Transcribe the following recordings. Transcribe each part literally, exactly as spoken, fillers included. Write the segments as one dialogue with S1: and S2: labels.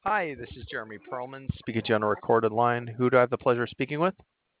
S1: Hi, this is Jeremy Perlman, speaking to you on a recorded line. Who do I have the pleasure of speaking with?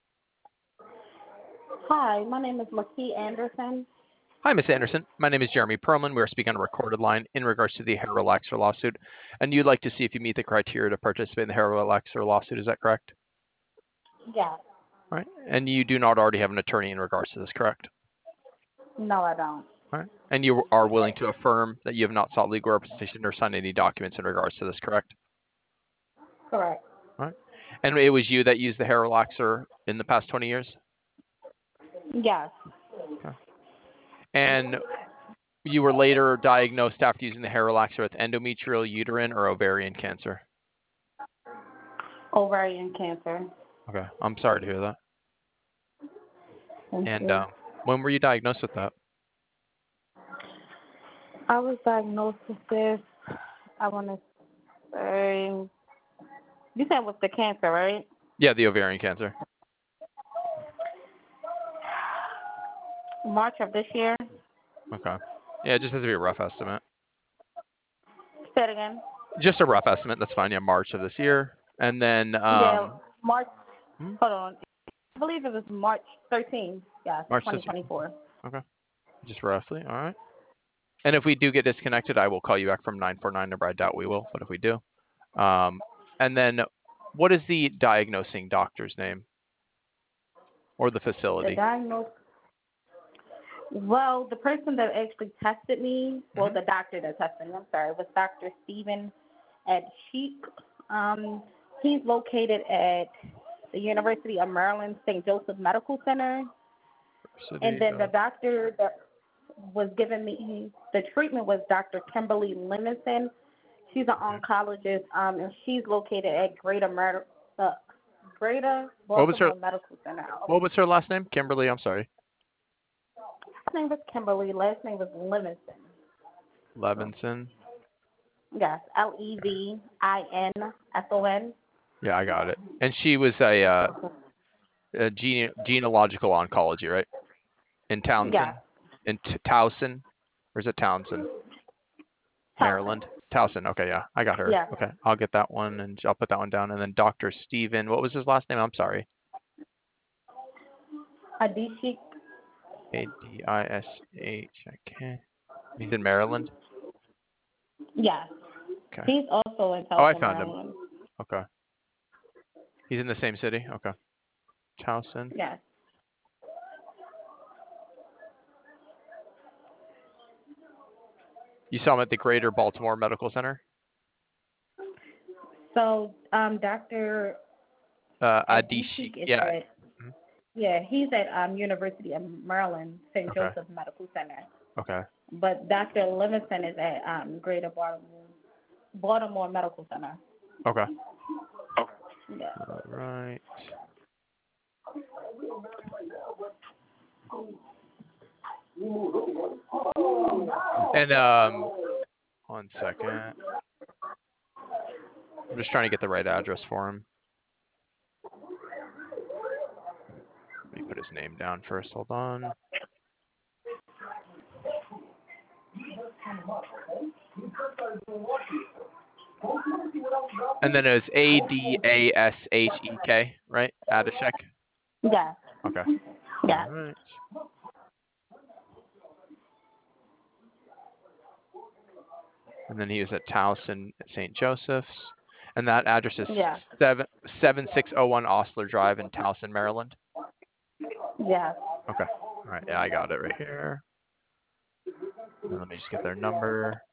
S2: Hi, my name is McKee Anderson.
S1: Hi, Miss Anderson. My name is Jeremy Perlman. We are speaking on a recorded line in regards to the hair relaxer lawsuit, and you'd like to see if you meet the criteria to participate in the hair relaxer lawsuit. Is that correct?
S2: Yes.
S1: All right. And you do not already have an attorney in regards to this, correct?
S2: No, I don't.
S1: All right. And you are willing to affirm that you have not sought legal representation or signed any documents in regards to this, correct?
S2: Correct.
S1: All right. And it was you that used the hair relaxer in the past twenty years?
S2: Yes.
S1: Okay. And you were later diagnosed after using the hair relaxer with endometrial, uterine, or ovarian cancer.
S2: Ovarian cancer.
S1: Okay, I'm sorry to hear that.
S2: Thank
S1: And
S2: you.
S1: uh, when were you diagnosed with that?
S2: I was diagnosed with this, I want to say, you said with the cancer, right?
S1: Yeah, the ovarian cancer.
S2: March of this year.
S1: Okay. Yeah, it just has to be a rough estimate.
S2: Say it again.
S1: Just a rough estimate. That's fine. Yeah, March of this year. And then,
S2: Yeah,
S1: um,
S2: March,
S1: hmm?
S2: hold on. I believe it was March thirteenth, yes,
S1: March this year.
S2: twenty twenty-four.
S1: Okay. Just roughly. All right. And if we do get disconnected, I will call you back from nine four nine number. I doubt we will, but if we do. Um, and then what is the diagnosing doctor's name or the
S2: The
S1: facility?
S2: diagnosis, well, the person that actually tested me, well,
S1: Mm-hmm.
S2: the doctor that tested me, I'm sorry, was Doctor Stephen at Sheik. Um, he's located at the University of Maryland Saint Joseph Medical Center. And
S1: City
S2: then the
S1: of.
S2: doctor that was giving me the treatment was Doctor Kimberly Livingston. She's an
S1: Okay.
S2: oncologist, um, and she's located at Greater Mer- uh, Greater
S1: What was her
S2: Baltimore Medical Center.
S1: What was her last name? Kimberly. I'm sorry.
S2: Her name was Kimberly. Last name was Livingston.
S1: Levinson.
S2: Yes, L E V I N S O N.
S1: Yeah, I got it. And she was a, uh, a gene- genealogical oncology, right? In
S2: Yes,
S1: Townsend, in T- Towson, or is it Townsend,
S2: Towson.
S1: Maryland? Towson. Okay, yeah, I got her.
S2: Yes,
S1: Okay, I'll get that one, and I'll put that one down. And then Doctor Stephen. What was his last name? I'm sorry.
S2: Adishi.
S1: A D I S H. Okay. He's in Maryland.
S2: Yes,
S1: Okay.
S2: he's also in
S1: Oh, I
S2: Towson,
S1: found him.
S2: Maryland.
S1: Okay. He's in the same city. Okay. Towson.
S2: Yes.
S1: You saw him at the Greater Baltimore Medical Center.
S2: So, um, Doctor
S1: Uh, Adishi.
S2: Adishik is
S1: Yeah.
S2: at, yeah, he's at um University of Maryland Saint
S1: Okay.
S2: Joseph Medical Center.
S1: Okay.
S2: But Doctor Livingston is at um Greater Baltimore Baltimore Medical Center.
S1: Okay.
S2: Yeah.
S1: All right. And um, one second. I'm just trying to get the right address for him. Let me put his name down first. Hold on. And then it was A D A S H E K, right? Adashek.
S2: Yeah.
S1: Okay.
S2: Yeah.
S1: All right. And then he was at Towson at Saint Joseph's. And that address is
S2: Yeah.
S1: seven seven six zero one Osler Drive in Towson, Maryland.
S2: Yeah.
S1: Okay. All right. Yeah, I got it right here. And let me just get their number.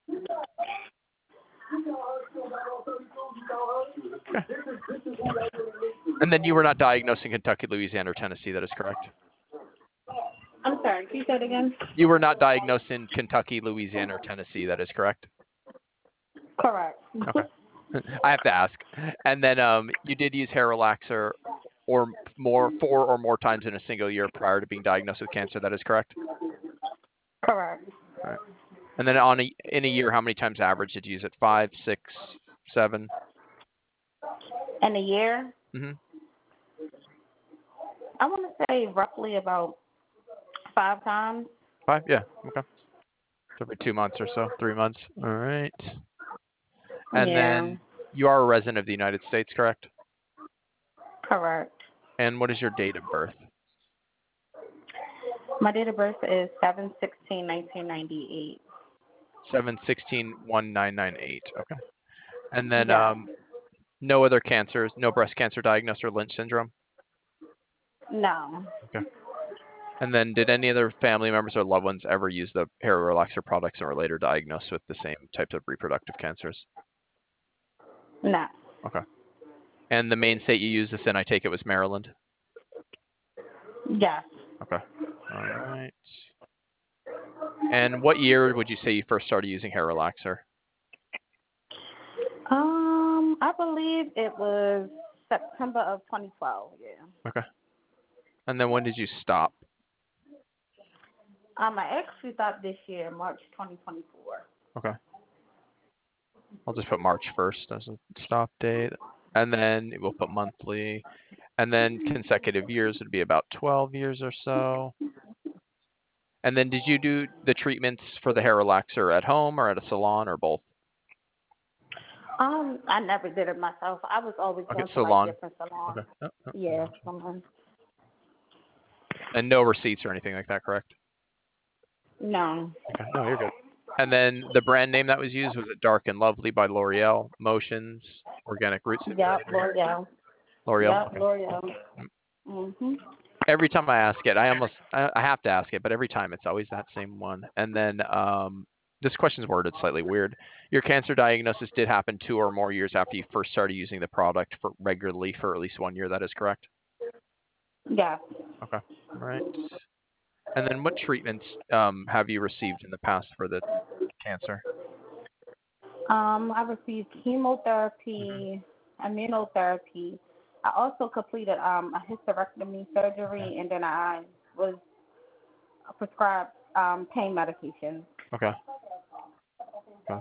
S1: Okay. And then you were not diagnosed in Kentucky, Louisiana, or Tennessee. That is correct.
S2: I'm sorry. Can you say it again?
S1: You were not diagnosed in Kentucky, Louisiana, or Tennessee. That is correct.
S2: Correct.
S1: Okay. I have to ask. And then um, you did use hair relaxer or more four or more times in a single year prior to being diagnosed with cancer. That is correct.
S2: Correct.
S1: All right. And then on a, in a year, how many times average did you use it? Five, six, seven?
S2: In a year,
S1: Mm-hmm.
S2: I want to say roughly about five times.
S1: Five? Yeah. Okay. So every two months or so, three months. All right. And
S2: Yeah.
S1: then You are a resident of the United States, correct?
S2: Correct.
S1: And what is your date of birth?
S2: My date of birth is seven sixteen nineteen ninety-eight.
S1: seven sixteen nineteen ninety-eight. Okay. And then
S2: Yeah.
S1: um, no other cancers, no breast cancer diagnosed or Lynch syndrome?
S2: No.
S1: Okay. And then did any other family members or loved ones ever use the hair relaxer products and were later diagnosed with the same types of reproductive cancers?
S2: No.
S1: Okay. And the main state you used this in, I take it, was Maryland?
S2: Yes.
S1: Okay. All right. And what year would you say you first started using hair relaxer?
S2: Um, I believe it was September of twenty twelve. Yeah.
S1: Okay. And then when did you stop?
S2: Um, I actually thought this year, March twenty twenty-four.
S1: Okay. I'll just put March first as a stop date. And then we'll put monthly. And then consecutive years would be about twelve years or so. And then did you do the treatments for the hair relaxer at home or at a salon or both?
S2: Um, I never did it myself. I was always
S1: Okay,
S2: going to
S1: salon.
S2: like different salons.
S1: Okay. Oh, oh,
S2: Yeah,
S1: gotcha.
S2: salons.
S1: And no receipts or anything like that, correct?
S2: No.
S1: Okay. No, you're good. And then the brand name that was used, was it Dark and Lovely by L'Oreal, Motions, Organic Root
S2: Yep,
S1: Stimulator?
S2: L'Oreal.
S1: L'Oreal.
S2: Yep,
S1: Okay.
S2: L'Oreal. Mhm.
S1: Every time I ask it, I almost I I have to ask it, but every time it's always that same one. And then um, this question's worded slightly weird. Your cancer diagnosis did happen two or more years after you first started using the product for regularly for at least one year. That is correct?
S2: Yeah.
S1: Okay. All right. And then what treatments um, have you received in the past for the cancer?
S2: Um, I received chemotherapy, immunotherapy. I also completed um a hysterectomy surgery,
S1: Okay.
S2: and then I was prescribed um pain medication.
S1: Okay. Okay.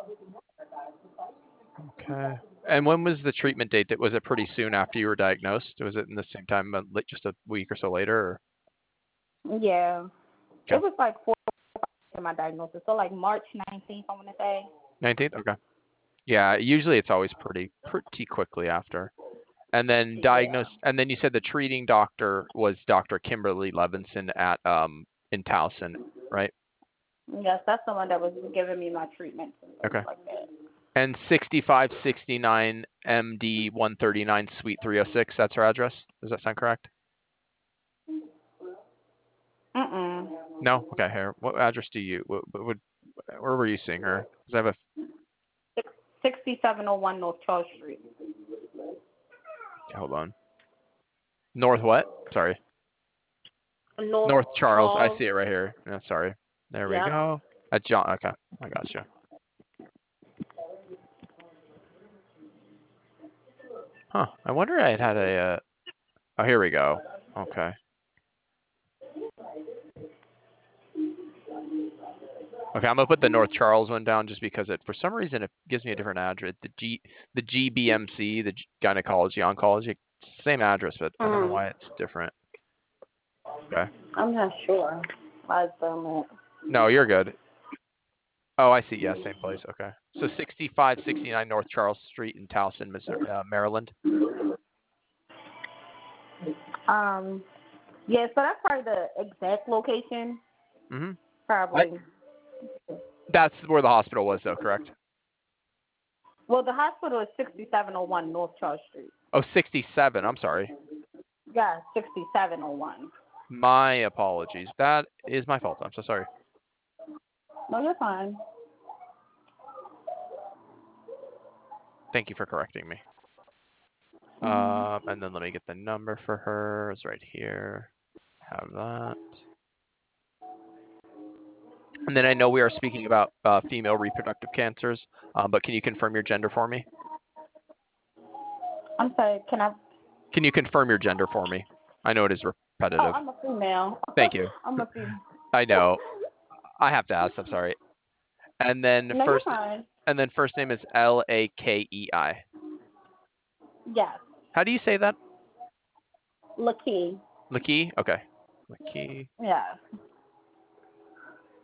S1: Okay. And when was the treatment date? Was it pretty soon after you were diagnosed? Was it in the same time, uh, like just a week or so later? Or?
S2: Yeah.
S1: Okay.
S2: It was like four to my diagnosis, so like March nineteenth, I want to say.
S1: nineteenth? Okay. Yeah, usually it's always pretty pretty quickly after. And then diagnosed, and then you said the treating doctor was Doctor Kimberly Levinson at um in Towson, right?
S2: Yes, that's the one that was giving me my treatments and things
S1: Okay.
S2: like that.
S1: And sixty-five sixty-nine M D one thirty-nine Suite three oh six, that's her address? Does that sound correct?
S2: Mm-mm.
S1: No? Okay, here. What address do you, what, what, where were you seeing her? Because I have a,
S2: sixty-seven oh one North Charles Street.
S1: hold on. North what? Sorry.
S2: North,
S1: North Charles. I
S2: Charles.
S1: see it right here. Yeah, sorry. There we
S2: Yep.
S1: go. At John. Okay, I got you. Huh. I wonder I had had a. Uh... Oh, here we go. Okay. Okay, I'm gonna put the North Charles one down just because it, for some reason, it gives me a different address. The G, the G B M C, the gynecology oncology, same address, but I don't know
S2: Mm.
S1: why it's different. Okay.
S2: I'm not sure why it's done that.
S1: No, you're good. Oh, I see. Yeah, same place. Okay. So sixty-five sixty-nine North Charles Street in Towson, Missouri, uh, Maryland.
S2: Um, yeah, so that's probably the exact location.
S1: Mm-hmm.
S2: Probably.
S1: That's where the hospital was, though, correct?
S2: Well, the hospital is sixty-seven oh one North Charles Street.
S1: Oh, sixty-seven. I'm sorry.
S2: Yeah, sixty-seven oh one.
S1: My apologies. That is my fault. I'm so sorry.
S2: No, you're fine.
S1: Thank you for correcting me.
S2: Mm-hmm.
S1: Um, and then let me get the number for her. It's right here. Have that. And then I know we are speaking about uh, female reproductive cancers, um, but can you confirm your gender for me?
S2: I'm sorry, can I?
S1: Can you confirm your gender for me? I know it is repetitive.
S2: Oh, I'm a female.
S1: Thank you.
S2: I'm a female.
S1: I know. I have to ask. I'm sorry. And then
S2: No,
S1: first,
S2: you're fine.
S1: and then first name is L A K E I.
S2: Yes.
S1: How do you say that?
S2: Lakey.
S1: Lakey? Okay. Lakey.
S2: Yeah.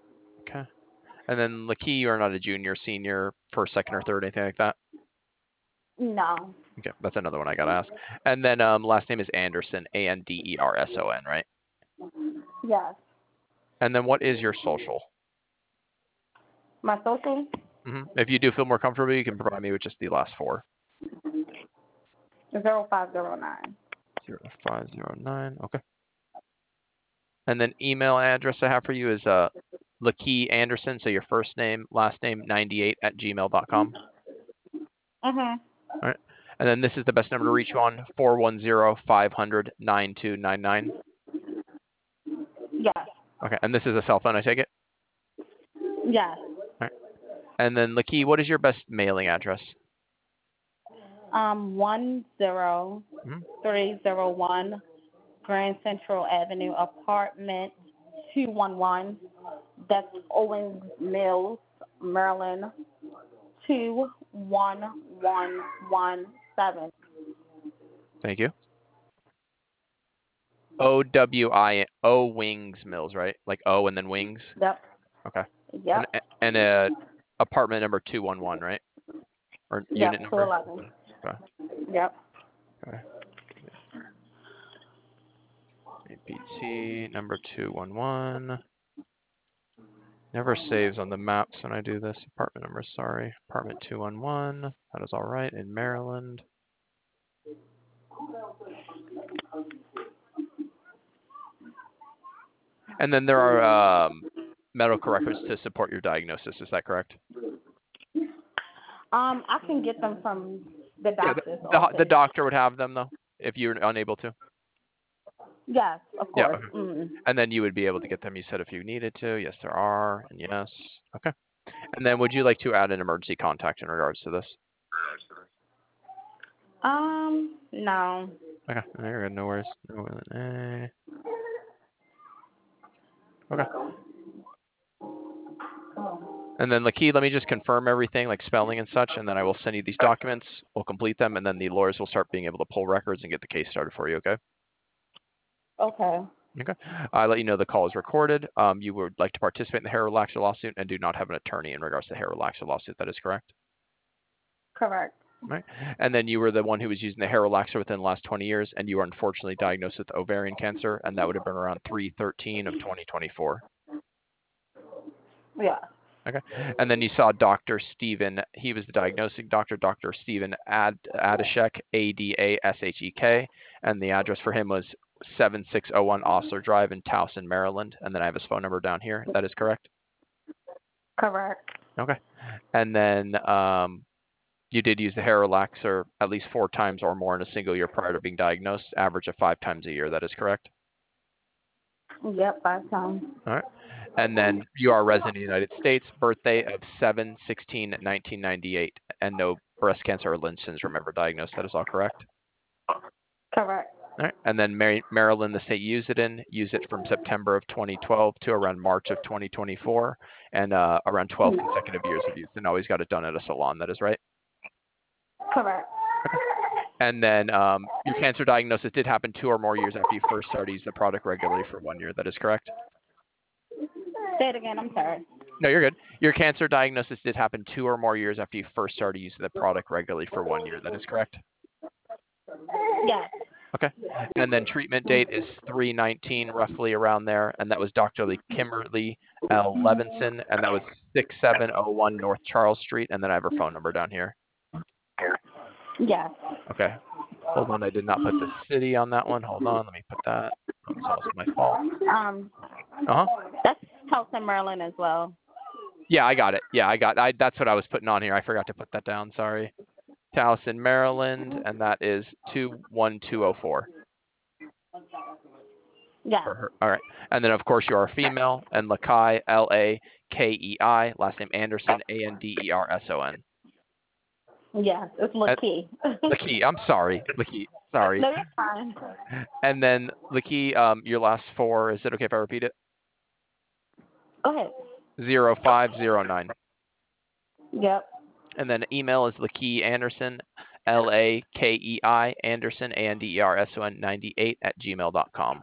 S1: Okay. And then Lakey, you are not a junior, senior, first, second, or third, anything like that?
S2: No.
S1: Okay, that's another one I gotta ask. And then um, last name is Anderson, A N D E R S O N, right?
S2: Yes.
S1: And then what is your social?
S2: My social?
S1: hmm If you do feel more comfortable, you can provide me with just the last four.
S2: Zero five zero nine.
S1: Zero five zero nine. Okay. And then email address I have for you is uh, Lakey Anderson, so your first name, last name, ninety-eight at gmail dot com.
S2: Mhm.
S1: All right. And then this is the best number to reach you on, four one zero, five hundred, nine two nine nine.
S2: Yes.
S1: Okay. And this is a cell phone, I take it?
S2: Yes.
S1: All right. And then, Lakey, what is your best mailing address?
S2: Um, one zero
S1: Mhm.
S2: three zero one Grand Central Avenue, apartment two one one. That's Owens Mills, Maryland, two one one one seven.
S1: Thank you. O W I O Wings Mills, right? Like O and then Wings.
S2: Yep.
S1: Okay.
S2: Yep.
S1: And and uh, apartment number two one one, right? Or unit
S2: Yep. Two
S1: number?
S2: eleven.
S1: Okay.
S2: Yep.
S1: Okay. A P T number two one one. Never saves on the maps when I do this. Apartment number, sorry. Apartment two one one. That is all right in Maryland. And then there are um, medical records to support your diagnosis. Is that correct?
S2: Um, I can get them from the
S1: Yeah, the,
S2: doctor's
S1: the,
S2: office.
S1: the doctor would have them, though, if you're unable to.
S2: Yes, of
S1: Yeah.
S2: course.
S1: Okay.
S2: Mm.
S1: And then you would be able to get them, you said, if you needed to. Yes, there are. And yes. Okay. And then would you like to add an emergency contact in regards to this?
S2: Um, no.
S1: Okay. There you go. No worries. No, eh. Okay. And then, Lakey, let me just confirm everything, like spelling and such, and then I will send you these documents. We'll complete them, and then the lawyers will start being able to pull records and get the case started for you, okay?
S2: Okay.
S1: Okay. I let you know the call is recorded. Um, you would like to participate in the hair relaxer lawsuit and do not have an attorney in regards to the hair relaxer lawsuit. That is correct?
S2: Correct.
S1: Right. And then you were the one who was using the hair relaxer within the last twenty years, and you were unfortunately diagnosed with ovarian cancer, and that would have been around three thirteen of twenty twenty-four.
S2: Yeah.
S1: Okay. And then you saw Doctor Stephen. He was the diagnosing doctor, Doctor Stephen Ad Adashek, A D A S H E K, and the address for him was seven six zero one Osler Drive in Towson, Maryland. And then I have his phone number down here. That is correct?
S2: Correct.
S1: Okay. And then um, you did use the hair relaxer at least four times or more in a single year prior to being diagnosed, average of five times a year. That is correct?
S2: Yep, five times.
S1: All right. And then you are a resident of the United States, birthday of seven sixteen nineteen ninety-eight, and no breast cancer or Lynch syndrome ever diagnosed. That is all correct?
S2: Correct.
S1: All right. And then Mary, Maryland, the state you use it in, use it from September of twenty twelve to around March of twenty twenty-four, and uh, around twelve consecutive years of use, and always got it done at a salon. That is right?
S2: Correct.
S1: Okay. And then um, your cancer diagnosis did happen two or more years after you first started using the product regularly for one year. That is correct?
S2: Say it again. I'm sorry.
S1: No, you're good. Your cancer diagnosis did happen two or more years after you first started using the product regularly for one year. That is correct?
S2: Yes.
S1: Okay. And then treatment date is three nineteen, roughly around there. And that was Doctor Lee Kimberly L. Levinson, and that was six seven zero one North Charles Street. And then I have her phone number down here.
S2: Yes.
S1: Okay. Hold on. I did not put the city on that one. Hold on. Let me put that. That's also my fault.
S2: Um,
S1: Uh-huh.
S2: that's Towson, Maryland as well.
S1: Yeah, I got it. Yeah, I got I that's what I was putting on here. I forgot to put that down. Sorry. Towson, Maryland, and that is two one two zero four.
S2: Yeah.
S1: For her. All right. And then, of course, you are a female, and Lakei, L A K E I, last name Anderson, A N D E R S O N.
S2: Yes, it's Lakey.
S1: Lakey, I'm sorry. Lakey, sorry.
S2: No, you're fine.
S1: And then, Lakey, um, your last four, is it okay if I repeat it?
S2: Go ahead.
S1: zero five zero nine.
S2: Yep.
S1: And then email is Lakey Anderson, L A K E I, Anderson, A N D E R S O N ninety-eight at gmail dot com.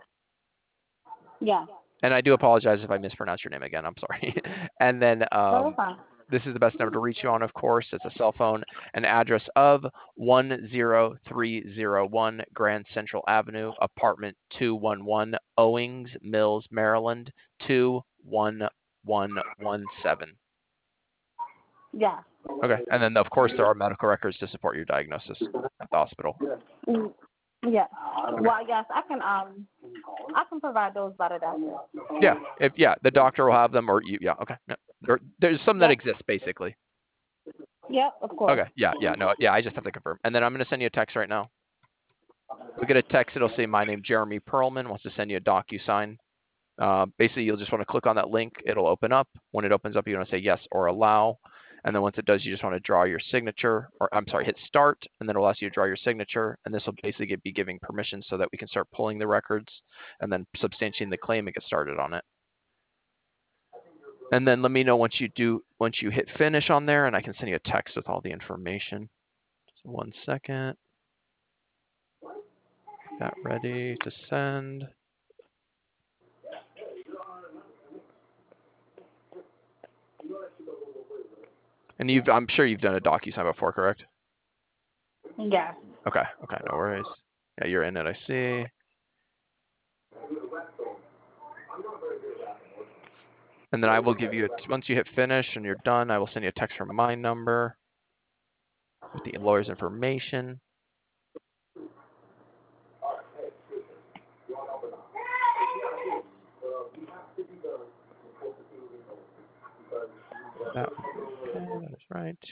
S2: Yeah.
S1: And I do apologize if I mispronounced your name again. I'm sorry. And then,
S2: No,
S1: um,
S2: you're fine.
S1: this is the best number to reach you on, of course. It's a cell phone, an address of one zero three zero one Grand Central Avenue, apartment two one one, Owings Mills, Maryland, two one one one seven.
S2: Yeah.
S1: Okay, and then of course there are medical records to support your diagnosis at the hospital.
S2: Mm, yeah. Well, yes, I can um, I can provide those by the doctor.
S1: Yeah, if yeah, the doctor will have them, or you. Yeah, okay. Yeah. There, there's some that
S2: Yep.
S1: exist basically.
S2: Yep, of course.
S1: Okay, yeah, yeah, no, yeah. I just have to confirm, and then I'm gonna send you a text right now. You'll get a text. It'll say my name, Jeremy Perlman. Wants to send you a DocuSign. Uh, basically, you'll just want to click on that link. It'll open up. When it opens up, you want to say yes or allow. And then once it does, you just want to draw your signature, or I'm sorry, hit start, and then it'll ask you to draw your signature. And this will basically be giving permission so that we can start pulling the records and then substantiating the claim and get started on it. And then let me know once you do, once you hit finish on there, and I can send you a text with all the information. Just one second. Get that ready to send. And you've, I'm sure you've done a DocuSign before, correct?
S2: Yeah.
S1: Okay, okay, no worries. Yeah, you're in it, I see. And then I will give you, a, once you hit finish and you're done, I will send you a text from my number with the lawyer's information. That, okay, that is right.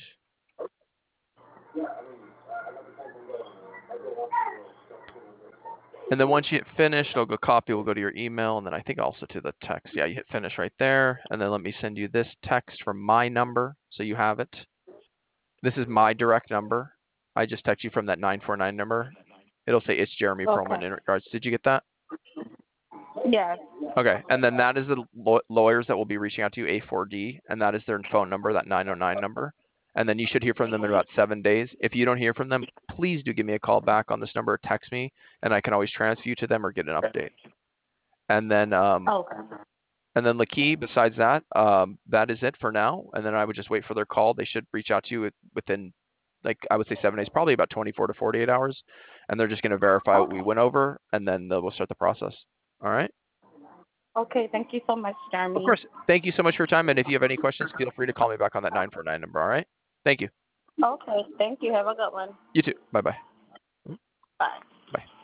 S1: And then once you hit finish, it'll go copy, will go to your email, and then I think also to the text. Yeah, you hit finish right there. And then let me send you this text from my number so you have it. This is my direct number. I just text you from that nine four nine number. It'll say it's Jeremy
S2: Okay.
S1: Perlman in regards. Did you get that?
S2: Yeah.
S1: Okay, and then that is the law lawyers that will be reaching out to you, A four D, and that is their phone number, that nine oh nine number. And then you should hear from them in about seven days. If you don't hear from them, please do give me a call back on this number or text me, and I can always transfer you to them or get an update. And then, um,
S2: Okay.
S1: and then Lakey, besides that, um, that is it for now. And then I would just wait for their call. They should reach out to you within, like I would say seven days, probably about twenty-four to forty-eight hours. And they're just going to verify what we went over, and then we'll start the process. All right?
S2: Okay, thank you so much, Jeremy.
S1: Of course. Thank you so much for your time. And if you have any questions, feel free to call me back on that nine four nine number. All right? Thank you.
S2: Okay, thank you. Have a good one.
S1: You too. Bye-bye.
S2: Bye.